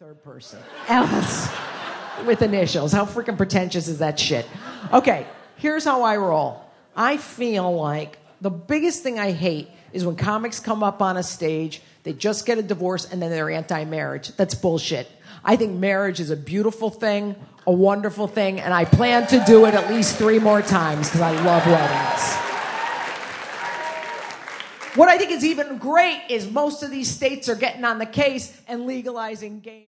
third person. Alice. With initials. How freaking pretentious is that shit? Okay, here's how I roll. I feel like the biggest thing I hate is when comics come up on a stage, they just get a divorce, and then they're anti-marriage. That's bullshit. I think marriage is a beautiful thing, a wonderful thing, and I plan to do it at least 3 more times because I love weddings. What I think is even great is most of these states are getting on the case and legalizing gay